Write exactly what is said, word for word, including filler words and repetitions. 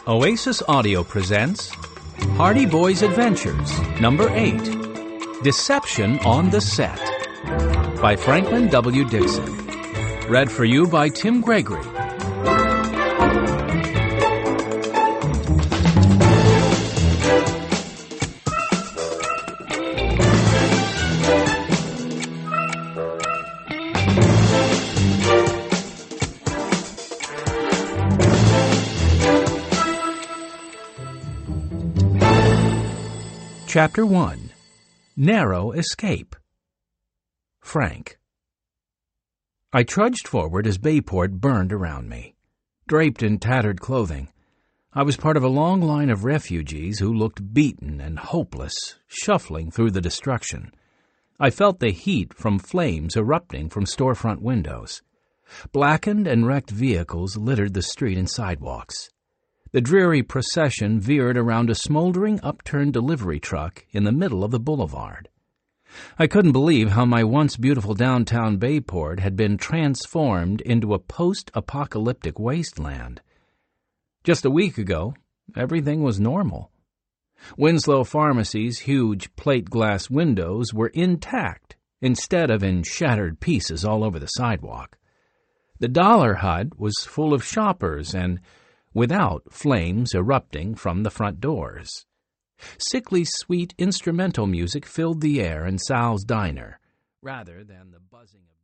Oasis Audio presents Hardy Boys Adventures, Number eight, Deception on the Set, by Franklin W. Dixon. Read for you by Tim Gregory. Chapter one. Narrow Escape. Frank. I trudged forward as Bayport burned around me. Draped in tattered clothing, I was part of a long line of refugees who looked beaten and hopeless, shuffling through the destruction. I felt the heat from flames erupting from storefront windows. Blackened and wrecked vehicles littered the street and sidewalks. The dreary procession veered around a smoldering upturned delivery truck in the middle of the boulevard. I couldn't believe how my once beautiful downtown Bayport had been transformed into a post-apocalyptic wasteland. Just a week ago, everything was normal. Winslow Pharmacy's huge plate-glass windows were intact instead of in shattered pieces all over the sidewalk. The Dollar Hut was full of shoppers and without flames erupting from the front doors. Sickly sweet instrumental music filled the air in Sal's diner, rather than the buzzing of